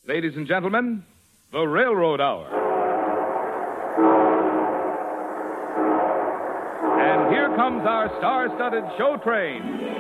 Ladies and gentlemen, the Railroad Hour. And here comes our star-studded show train.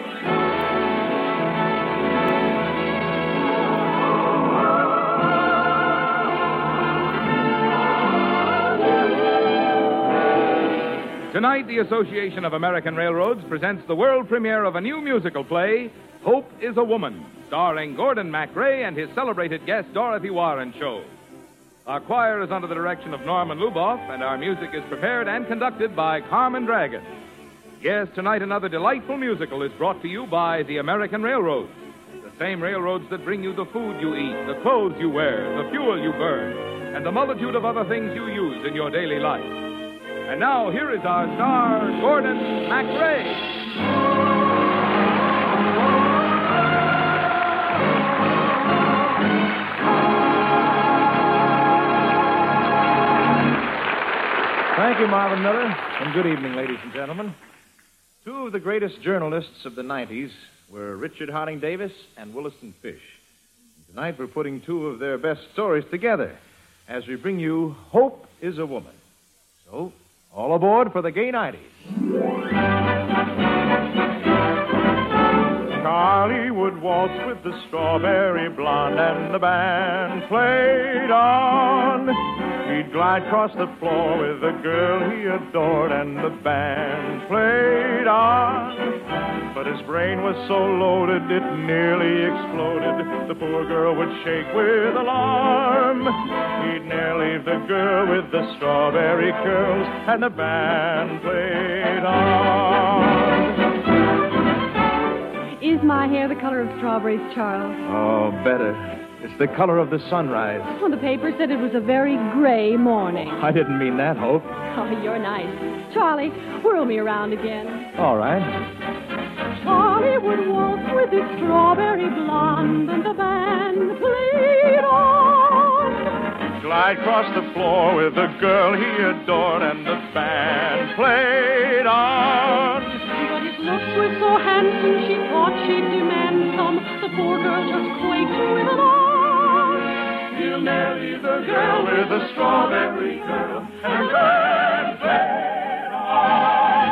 Tonight, the Association of American Railroads presents the world premiere of a new musical play, Hope is a Woman, starring Gordon MacRae and his celebrated guest, Dorothy Warren Show. Our choir is under the direction of Norman Luboff, and our music is prepared and conducted by Carmen Dragon. Yes, tonight another delightful musical is brought to you by the American Railroads, the same railroads that bring you the food you eat, the clothes you wear, the fuel you burn, and the multitude of other things you use in your daily life. And now, here is our star, Gordon MacRae. Thank you, Marvin Miller, and good evening, ladies and gentlemen. Two of the greatest journalists of the 90s were Richard Harding Davis and Williston Fish. And tonight we're putting two of their best stories together as we bring you Hope is a Woman. So, all aboard for the gay 90s. Charlie would waltz with the strawberry blonde, and the band played on. He'd glide across the floor with the girl he adored, and the band played on. But his brain was so loaded it nearly exploded. The poor girl would shake with alarm. He'd near leave the girl with the strawberry curls, and the band played on. Is my hair the color of strawberries, Charles? Oh, better. It's the color of the sunrise. Well, the paper said it was a very gray morning. I didn't mean that, Hope. Oh, you're nice. Charlie, whirl me around again. All right. Charlie would waltz with his strawberry blonde, and the band played on. Glide across the floor with the girl he adored, and the band played on. But his looks were so handsome, she thought she'd demand some. The poor girl just quaked with alarm. He'll never leave the girl with the strawberry curl, and the band played on.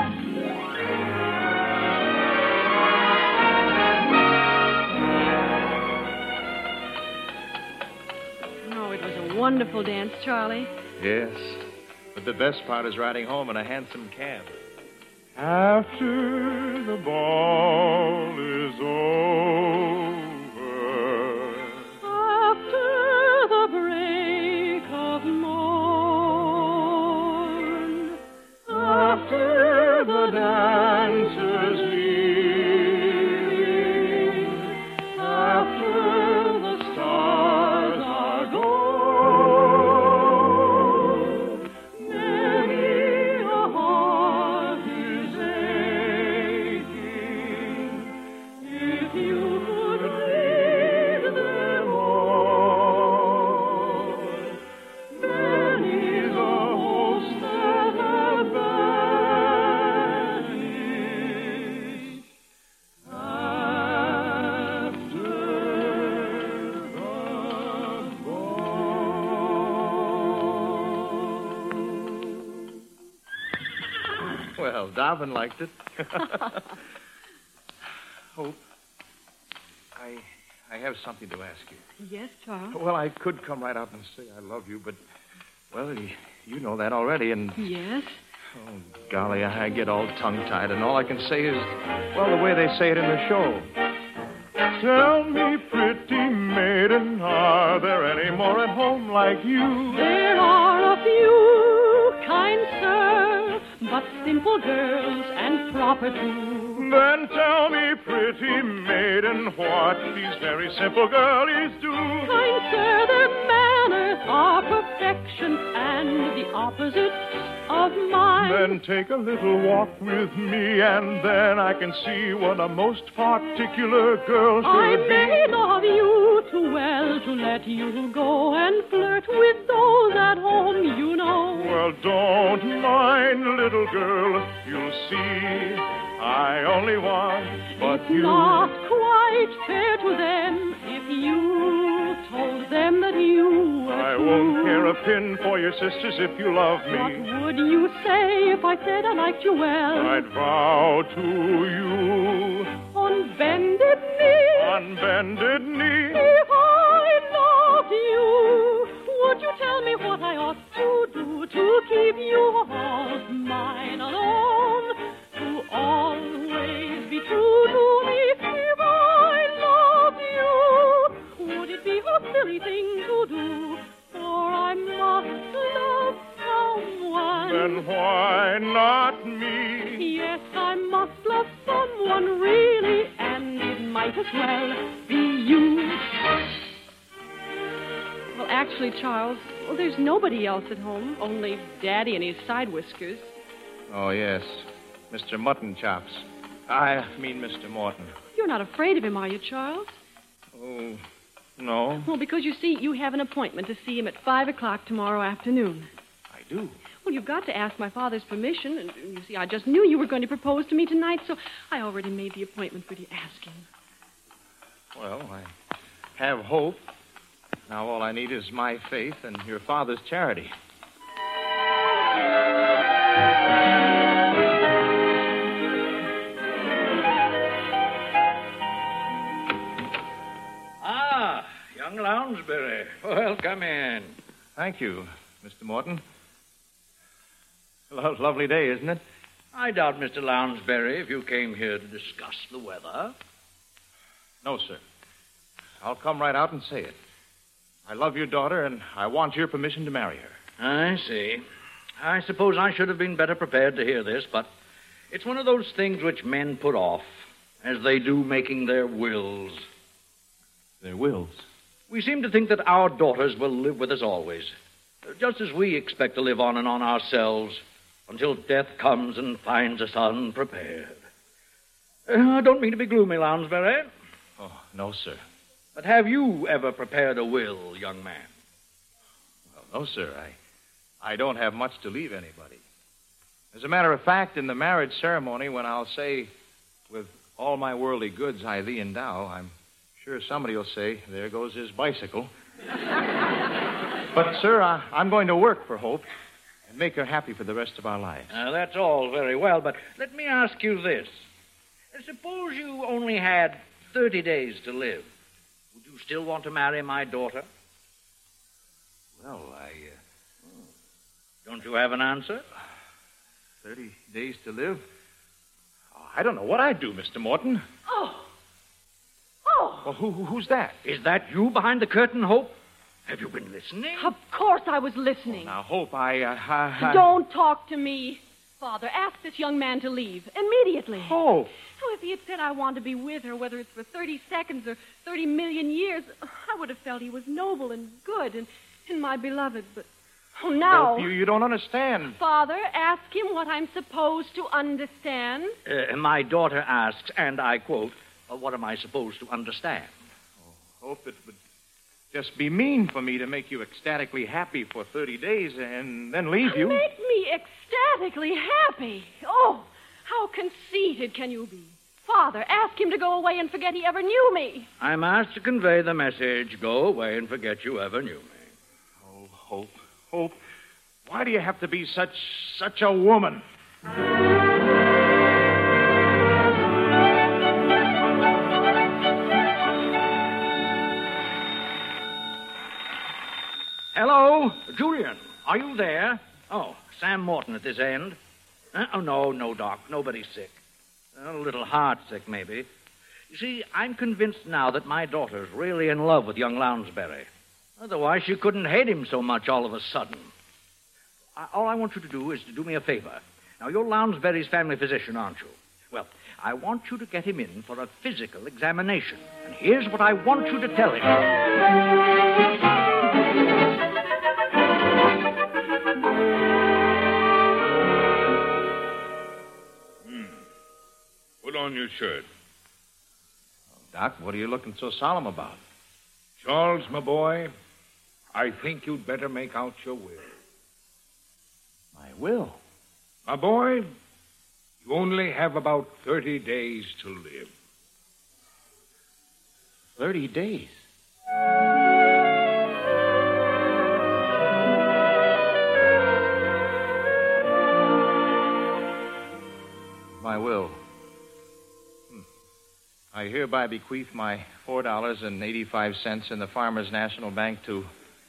Oh, it was a wonderful dance, Charlie. Yes. But the best part is riding home in a handsome cab. After the ball is over, After the break of morn, after the dancers leave, after the stars are gone, many a heart is aching. If you could read them all, many's a host that have vanished after the ball. Well, Darwin liked it. Hope, I have something to ask you. Yes, Charles? Well, I could come right out and say I love you, but, well, you know that already, and... Yes? Oh, golly, I get all tongue-tied, and all I can say is, well, the way they say it in the show. Tell me, pretty maiden, are there any more at home like you? There are a few, kind sir, but simple girls and proper too. Then tell me, pretty maiden, what these very simple girlies do. Kind sir, their manners are perfection and the opposite of mine. Then take a little walk with me, and then I can see what a most particular girl should I be. may love you too well to let you go and flirt with those at home, you know. Well, don't mind, little girl, you'll see I only want but It's you. not quite fair to them if you told them that won't care a pin for your sisters if you love me. What would you say if I said I liked you well? I'd vow to you On bended knee, on bended knee. if I loved you, would you tell me what I ought to do to keep you all mine alone? To always be true to me if I loved you. Would it be a silly thing to do? For I must love someone. Then why not me? Yes, I must love someone really, and it might as well be you. Well, actually, Charles, there's nobody else at home, only Daddy and his side whiskers. Oh, yes. Mr. Mutton Chops. I mean Mr. Morton. You're not afraid of him, are you, Charles? Oh, no. Well, because you see, you have an appointment to see him at 5 o'clock tomorrow afternoon. I do. Well, you've got to ask my father's permission, and you see, I just knew you were going to propose to me tonight, so I already made the appointment for you to ask him. Well, I have hope. Now all I need is my faith and your father's charity. Ah, young Lounsbury. Well, come in. Thank you, Mr. Morton. Lovely day, isn't it? I doubt, Mr. Lounsbury, if you came here to discuss the weather. No, sir. I'll come right out and say it. I love your daughter, and I want your permission to marry her. I see. I suppose I should have been better prepared to hear this, but it's one of those things which men put off, as they do making their wills. Their wills? We seem to think that our daughters will live with us always, just as we expect to live on and on ourselves, until death comes and finds us unprepared. I don't mean to be gloomy, Lounsbury. Oh, no, sir. But have you ever prepared a will, young man? Well, no, sir. I don't have much to leave anybody. As a matter of fact, in the marriage ceremony, when I'll say, with all my worldly goods I thee endow, I'm sure somebody will say, there goes his bicycle. But, sir, I'm going to work for Hope and make her happy for the rest of our lives. That's all very well, but let me ask you this. Suppose you only had 30 days to live. Would you still want to marry my daughter? Well, Don't you have an answer? 30 days to live? Oh, I don't know what I'd do, Mr. Morton. Oh! Well, who's that? Is that you behind the curtain, Hope? Have you been listening? Of course I was listening. Now, Hope, Don't talk to me. Father, ask this young man to leave immediately. Hope. Oh, if he had said I want to be with her, whether it's for 30 seconds or 30 million years, I would have felt he was noble and good and my beloved. But, oh, now... Hope, you don't understand. Father, ask him what I'm supposed to understand. My daughter asks, and I quote, what am I supposed to understand? Hope, it would just be mean for me to make you ecstatically happy for 30 days and then leave you. Make me ecstatically happy. Oh, how conceited can you be? Father, ask him to go away and forget he ever knew me. I'm asked to convey the message, go away and forget you ever knew me. Oh, Hope, why do you have to be such a woman? Hello, Julian. Are you there? Oh, Sam Morton at this end. No, Doc. Nobody's sick. A little heart-sick, maybe. You see, I'm convinced now that my daughter's really in love with young Lounsbury. Otherwise, she couldn't hate him so much all of a sudden. All I want you to do is to do me a favor. Now, you're Lounsbury's family physician, aren't you? Well, I want you to get him in for a physical examination. And here's what I want you to tell him. Put on your shirt. Doc, what are you looking so solemn about? Charles, my boy, I think you'd better make out your will. My will? My boy, you only have about 30 days to live. 30 days? I hereby bequeath my $4.85 in the Farmers National Bank to...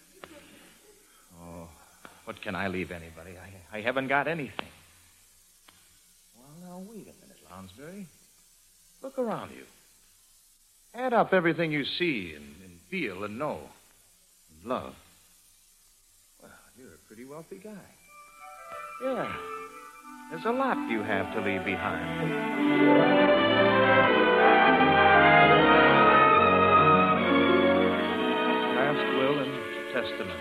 Oh, what can I leave anybody? I haven't got anything. Well, now, wait a minute, Lounsbury. Look around you. Add up everything you see and feel and know and love. Well, you're a pretty wealthy guy. Yeah. There's a lot you have to leave behind. Last will and testament.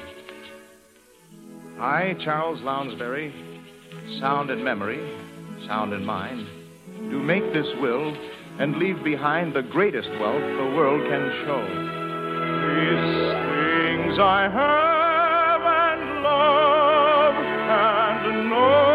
I, Charles Lounsbury, sound in memory, sound in mind, do make this will and leave behind the greatest wealth the world can show. These things I have and love and know.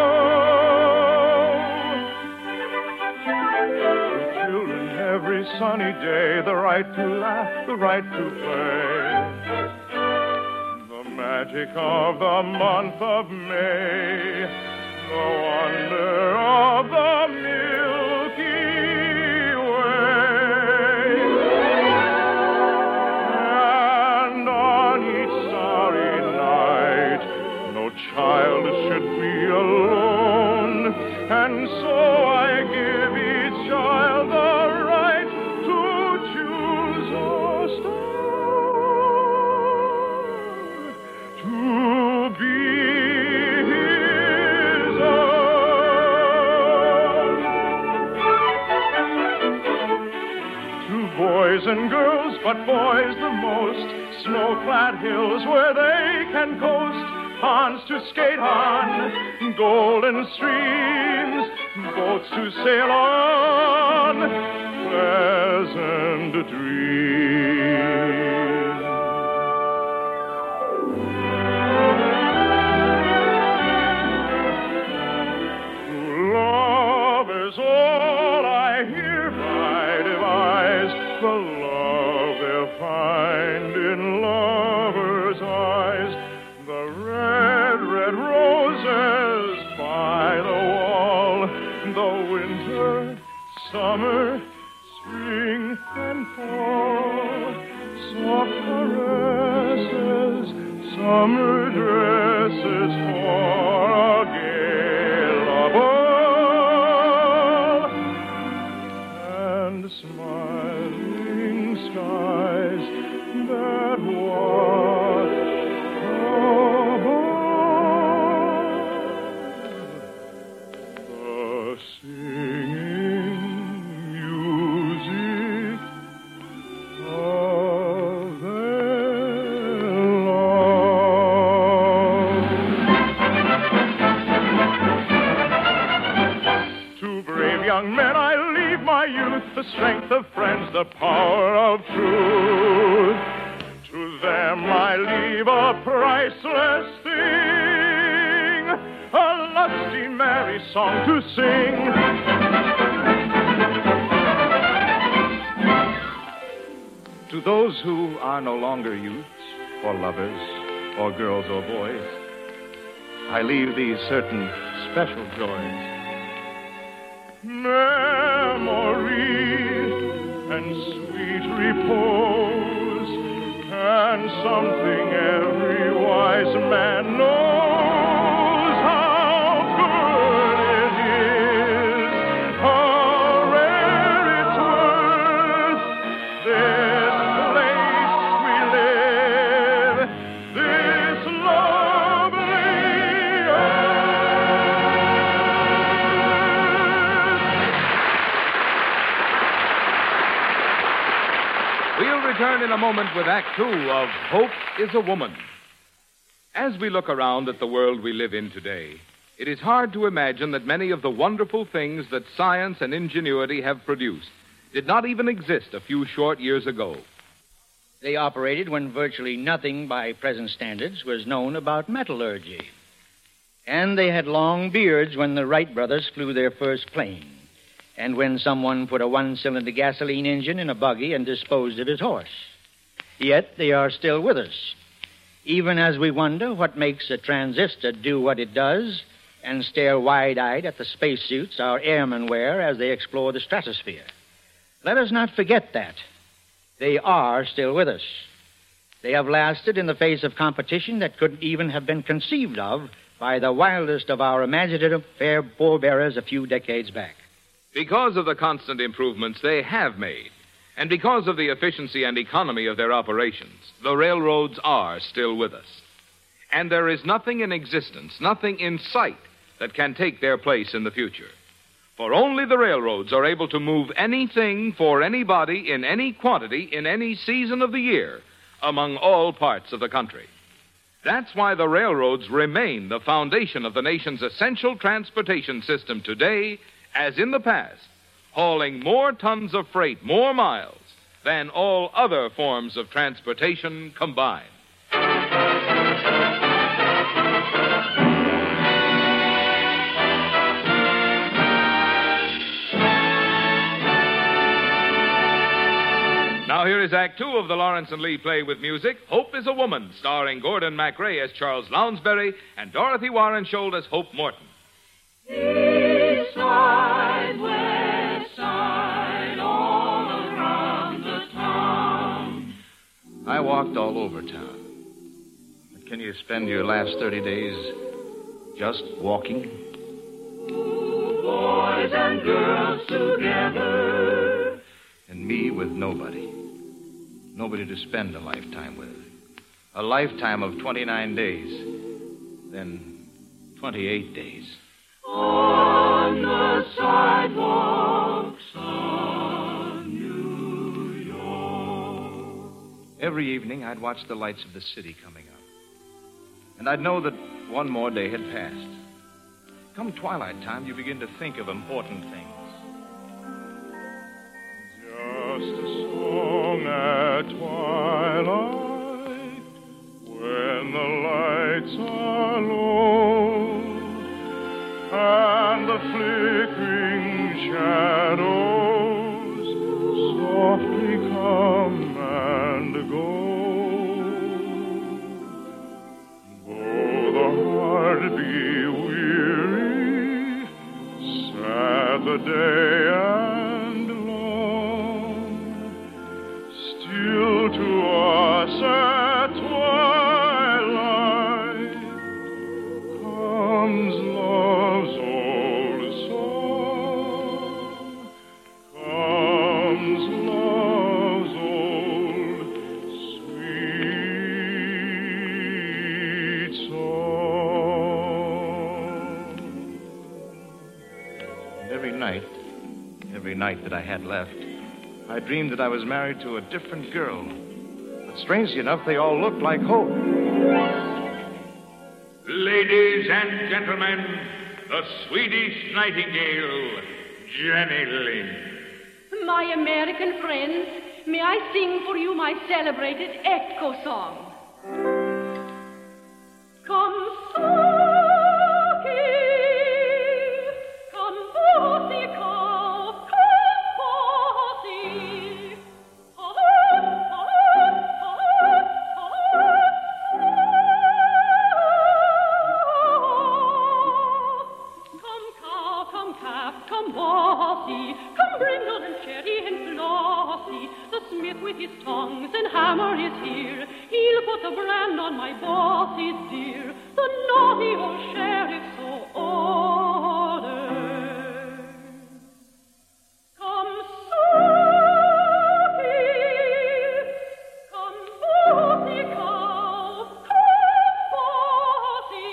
The children every sunny day, the right to laugh, the right to play. The magic of the month of May, the wonder of the Milky Way. And on each starry night, no child should be alone. And so I give each child the right to choose a star to be his own. To boys and girls, but boys the most, snow-clad hills where they can coast, ponds to skate on, golden streams, boats to sail on, pleasant dreams. Love is all I hereby devise, the love they'll find in lovers' eyes. The red, red roses by the wall, the winter, summer, spring, and fall, soft caresses, summer dresses for a gay ball, and smiling skies that watch the singing music of their love. To brave young men I leave my youth, the strength of friends, the power of truth. To them I leave a priceless thing, a lusty, merry song to sing. To those who are no longer youths, or lovers, or girls or boys, I leave these certain special joys. Memory and sweet repose, and something every wise man knows, how good it is, how rare it's worth, this place we live, this lovely earth. We'll return in a moment with Act Two of Hope is a Woman. As we look around at the world we live in today, it is hard to imagine that many of the wonderful things that science and ingenuity have produced did not even exist a few short years ago. They operated when virtually nothing by present standards was known about metallurgy. And they had long beards when the Wright brothers flew their first plane, and when someone put a one-cylinder gasoline engine in a buggy and disposed of his horse. Yet they are still with us, even as we wonder what makes a transistor do what it does and stare wide-eyed at the spacesuits our airmen wear as they explore the stratosphere. Let us not forget that. They are still with us. They have lasted in the face of competition that couldn't even have been conceived of by the wildest of our imaginative fair forebearers a few decades back. Because of the constant improvements they have made, and because of the efficiency and economy of their operations, the railroads are still with us. And there is nothing in existence, nothing in sight, that can take their place in the future. For only the railroads are able to move anything for anybody in any quantity in any season of the year among all parts of the country. That's why the railroads remain the foundation of the nation's essential transportation system today, as in the past, hauling more tons of freight, more miles, than all other forms of transportation combined. Now here is Act Two of the Lawrence and Lee play with music, Hope is a Woman, starring Gordon MacRae as Charles Lounsbury and Dorothy Warren Scholl as Hope Morton. East side, west side, all around the town. I walked all over town. But can you spend your last 30 days just walking? Boys and girls together. And me with nobody. Nobody to spend a lifetime with. A lifetime of 29 days. Then 28 days. On the sidewalks of New York. Every evening, I'd watch the lights of the city coming up. And I'd know that one more day had passed. Come twilight time, you begin to think of important things. Just a song at twilight, when the lights are low, and the flickering shadows softly come and go. Though the heart be weary, sad the day and long, still to us at twilight comes love's old song, comes love's old sweet song. And every night that I had left, I dreamed that I was married to a different girl. But strangely enough, they all looked like Hope. Ladies and gentlemen, the Swedish Nightingale, Jenny Lind. My American friends, may I sing for you my celebrated echo song? Come Saki, come Bossy cow, come Bossy. Come cow, come calf, come Bossy, come Brindle and Cherry and Flossie. The smith with his tongs and hammer is here. He'll put the brand on my Bossy's dear. The naughty old sheriff so ordered. Come Saki, come Bossy cow, come Bossy.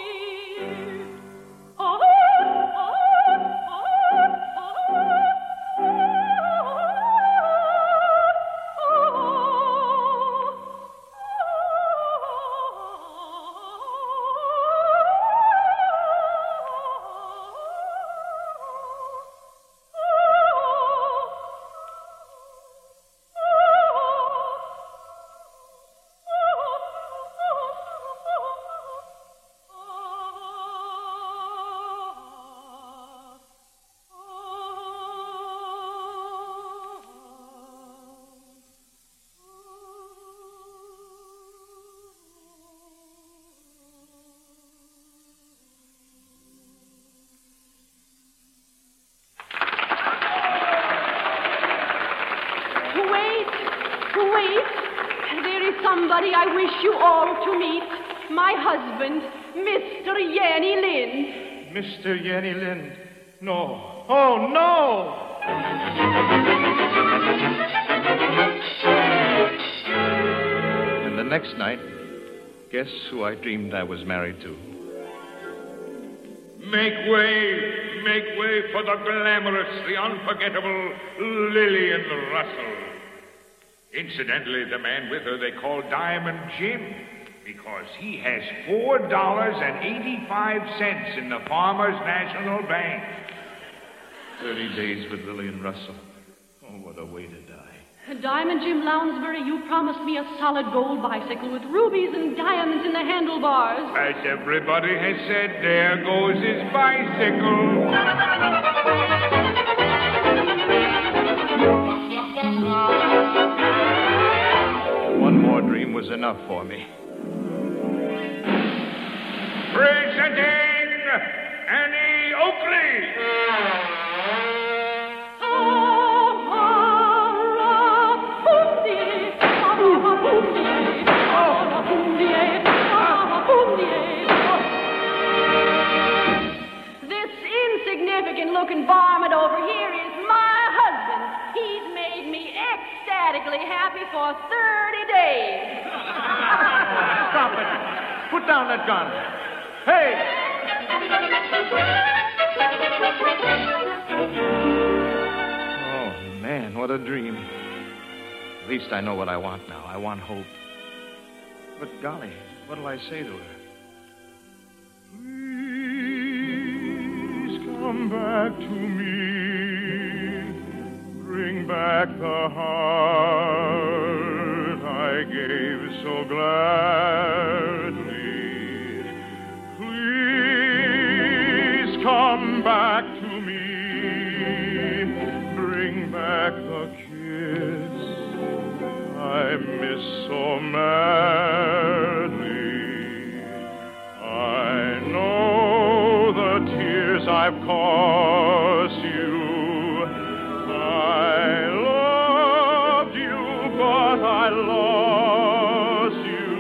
wish you all to meet my husband, Mr. Yanny Lind. Mr. Yanny Lind. No. Oh, no! And the next night, guess who I dreamed I was married to? Make way for the glamorous, the unforgettable Lillian Russell. Incidentally, the man with her they call Diamond Jim because he has $4.85 in the Farmers National Bank. 30 days with Lillian Russell. Oh, what a way to die. Diamond Jim Lounsbury, you promised me a solid gold bicycle with rubies and diamonds in the handlebars. As everybody has said, there goes his bicycle. One more dream was enough for me. Presenting Annie Oakley. This insignificant-looking varmint over here is my husband. He's made me ecstatically happy for 30 days. Stop it. Put down that gun. Hey! Oh, man, what a dream. At least I know what I want now. I want hope. But golly, what'll I say to her? Please come back to me. Bring back the heart I gave so gladly. Please come back to me. Bring back the kiss I miss so madly. I know the tears I've caused you. I loved you, but I lost you.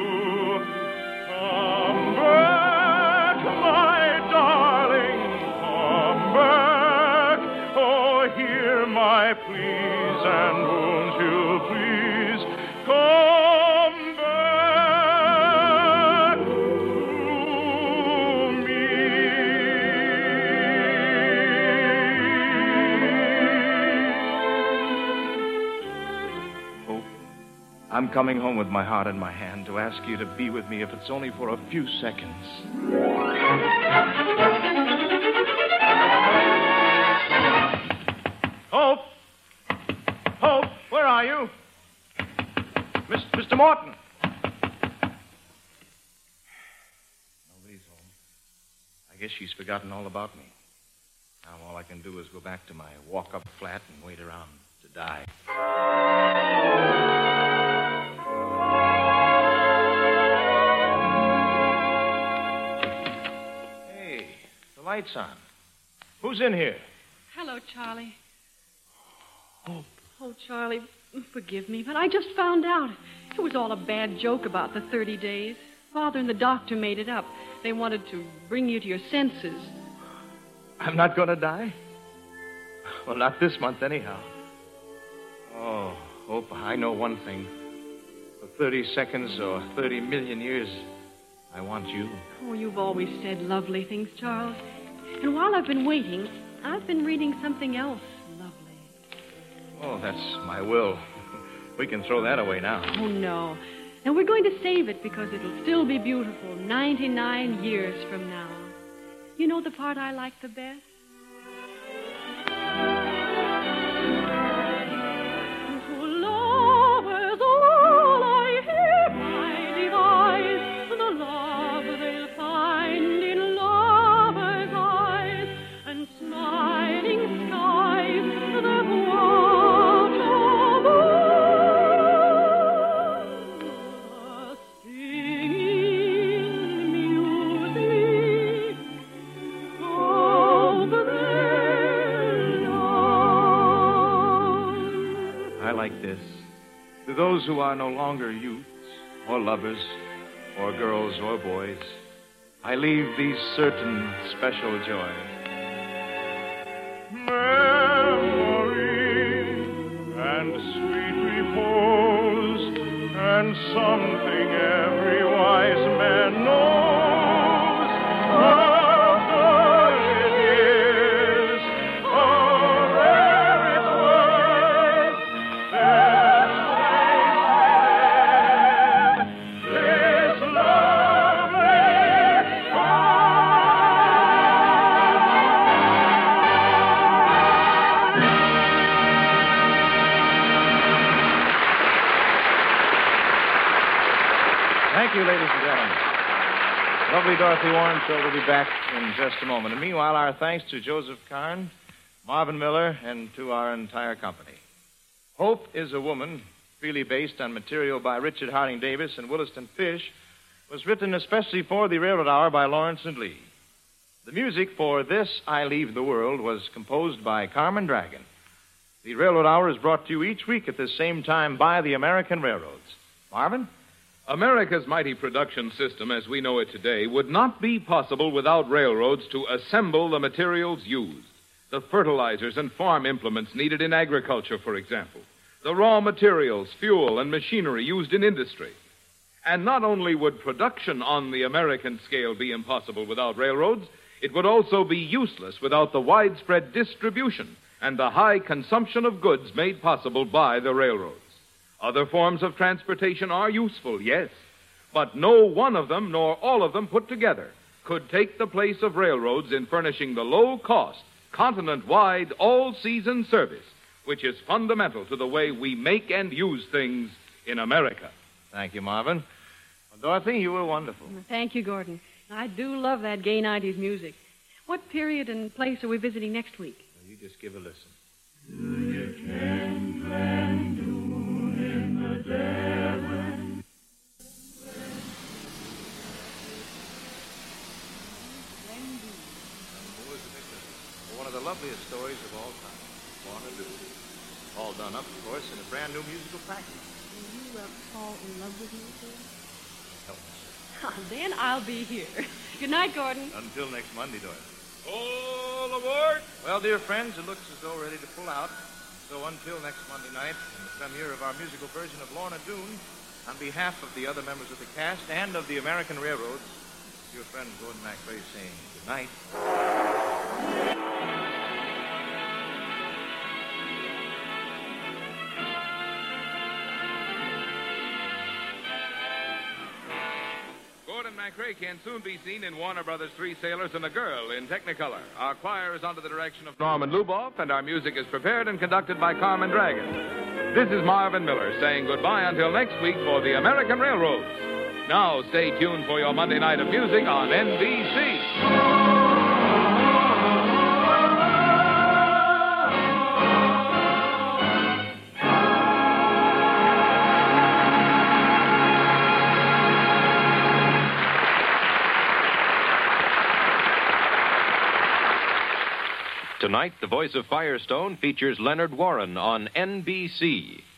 Come back, my darling, come back. Oh, hear my pleas and won't you please come back to me. Hope, I'm coming home with my heart in my hand to ask you to be with me if it's only for a few seconds. Hope! Hope, where are you? Mr. Morton! Nobody's home. I guess she's forgotten all about me. Now all I can do is go back to my walk-up flat and wait around to die. Hey, the light's on. Who's in here? Hello, Charlie. Oh, Charlie, forgive me, but I just found out. It was all a bad joke about the 30 days. Father and the doctor made it up. They wanted to bring you to your senses. I'm not going to die? Well, not this month, anyhow. Oh, Hope, I know one thing. For 30 seconds or 30 million years, I want you. Oh, you've always said lovely things, Charles. And while I've been waiting, I've been reading something else lovely. Oh, that's my will. We can throw that away now. Oh, no. And we're going to save it because it'll still be beautiful 99 years from now. You know the part I like the best? To lovers all I hereby devise, the love they'll find in lovers' eyes, and smiling skies that watch over us, singing music of their love. I like this. To those who are no longer youths, or lovers, or girls or boys, I leave these certain special joys. Memory and sweet repose and something every wise man knows. How good it is, oh, there it's worth this lovely Thank you, ladies and gentlemen. Lovely Dorothy Warren Show will be back in just a moment. And meanwhile, our thanks to Joseph Karn, Marvin Miller, and to our entire company. Hope is a Woman, freely based on material by Richard Harding Davis and Williston Fish, was written especially for the Railroad Hour by Lawrence and Lee. The music for This I Leave the World was composed by Carmen Dragon. The Railroad Hour is brought to you each week at this same time by the American Railroads. Marvin? America's mighty production system, as we know it today, would not be possible without railroads to assemble the materials used. The fertilizers and farm implements needed in agriculture, for example. The raw materials, fuel, and machinery used in industry. And not only would production on the American scale be impossible without railroads, it would also be useless without the widespread distribution and the high consumption of goods made possible by the railroads. Other forms of transportation are useful, yes, but no one of them, nor all of them put together, could take the place of railroads in furnishing the low-cost, continent-wide, all-season service, which is fundamental to the way we make and use things in America. Thank you, Marvin. Well, Dorothy, you were wonderful. Thank you, Gordon. I do love that gay 90s music. What period and place are we visiting next week? Well, you just give a listen. One of the loveliest stories of all time. Lorna Doone. All done up, of course, in a brand new musical package. Will you fall in love with me, sir? Help me, Then I'll be here. Good night, Gordon. until next Monday, Dorothy. All aboard! Well, dear friends, it looks as though we're ready to pull out. So until next Monday night, and the premiere of our musical version of Lorna Doone, on behalf of the other members of the cast and of the American Railroads, your friend Gordon MacRae saying good night. Gordon MacRae can soon be seen in Warner Brothers' Three Sailors and a Girl in Technicolor. Our choir is under the direction of Norman Luboff, and our music is prepared and conducted by Carmen Dragon. This is Marvin Miller saying goodbye until next week for the American Railroads. Now stay tuned for your Monday night of music on NBC. Tonight, The Voice of Firestone features Leonard Warren on NBC.